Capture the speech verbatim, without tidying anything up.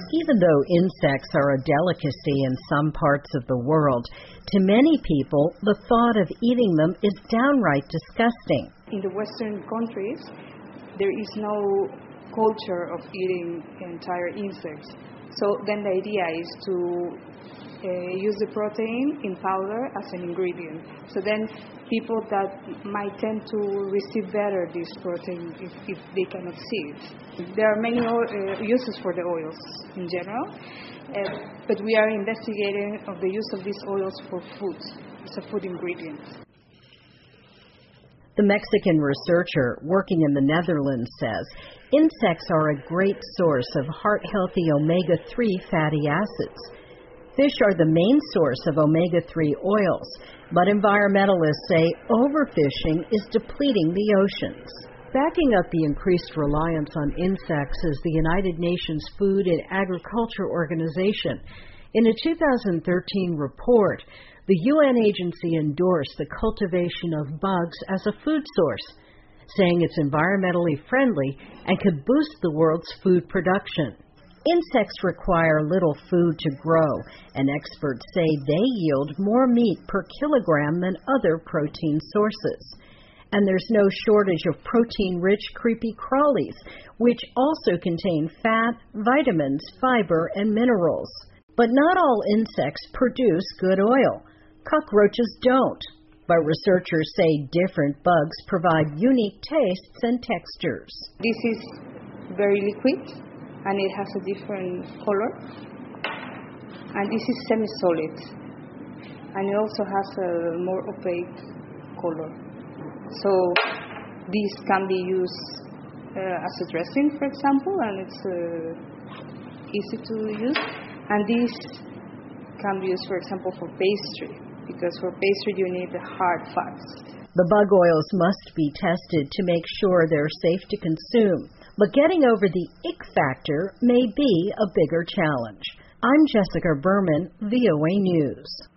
Even though insects are a delicacy in some parts of the world, to many people, the thought of eating them is downright disgusting. In the Western countries, there is no culture of eating entire insects. So then the idea is to uh, use the protein in powder as an ingredient. So then people that might tend to receive better this protein if, if they cannot see it. There are many uh, uses for the oils in general, uh, but we are investigating of the use of these oils for food, as a food ingredient. The Mexican researcher working in the Netherlands says insects are a great source of heart-healthy omega three fatty acids. Fish are the main source of omega three oils, but environmentalists say overfishing is depleting the oceans. Backing up the increased reliance on insects is the United Nations Food and Agriculture Organization. In a two thousand thirteen report, the U N agency endorsed the cultivation of bugs as a food source, saying it's environmentally friendly and could boost the world's food production. Insects require little food to grow, and experts say they yield more meat per kilogram than other protein sources. And there's no shortage of protein-rich creepy crawlies, which also contain fat, vitamins, fiber, and minerals. But not all insects produce good oil. Cockroaches don't, but researchers say different bugs provide unique tastes and textures. This is very liquid, and it has a different color. And this is semi-solid, and it also has a more opaque color. So this can be used uh, as a dressing, for example, and it's uh, easy to use. And this can be used, for example, for pastry, because for pastry you need the hard fats. The bug oils must be tested to make sure they're safe to consume, but getting over the ick factor may be a bigger challenge. I'm Jessica Berman, V O A News.